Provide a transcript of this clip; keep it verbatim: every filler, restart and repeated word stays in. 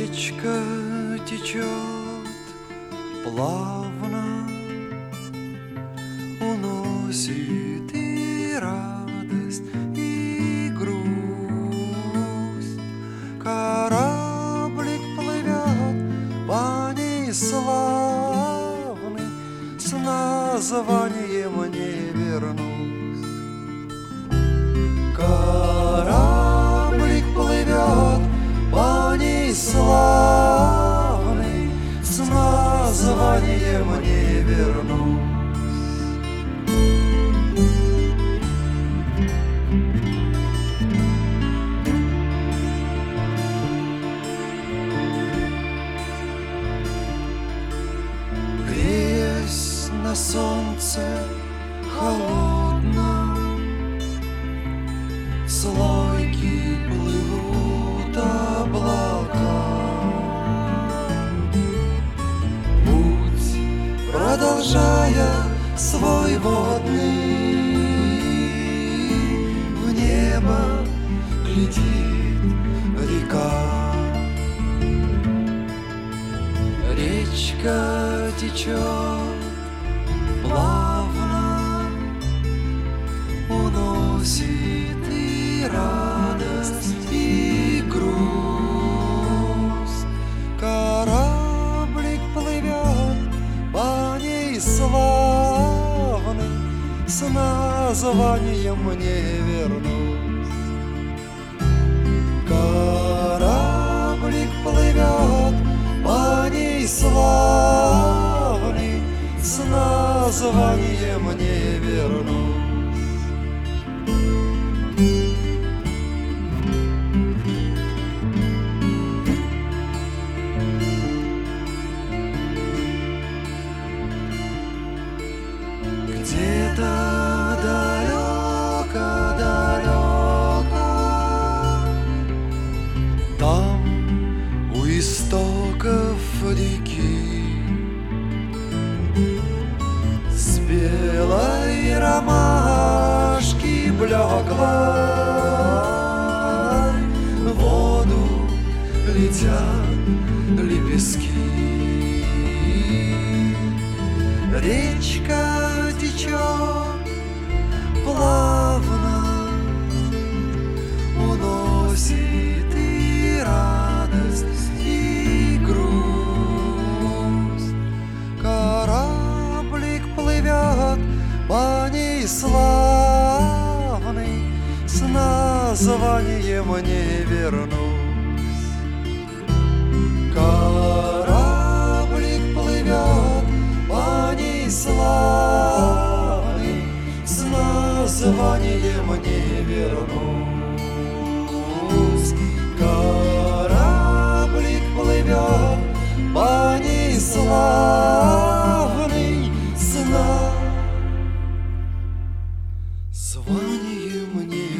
Речка течет плавно, уносит и радость, и грусть. Кораблик плывет по ней славный, с названием «Не вернусь». Кораблик плывет по ней славный, с названием «Не вернусь». Греясь на солнце холодном, слойки плывут облака. Путь продолжая свой водный, в небо глядит река. Речка течет плавно, уносит и радость, и грусть. Кораблик плывет по ней славный, с названием «Не вернусь». Кораблик плывет по ней славный, с названием «Не вернусь». Где-то далеко-далеко, там у истоков реки, с белой ромашки блеклой в воду летят лепестки. Речка течет плавно, уносит и радость, и грусть. Кораблик плывет по ней славный, с названием «Не вернусь». Кораблик плывет по ней славный, с названием «Не вернусь». Кораблик плывет по ней славный, с названием «Не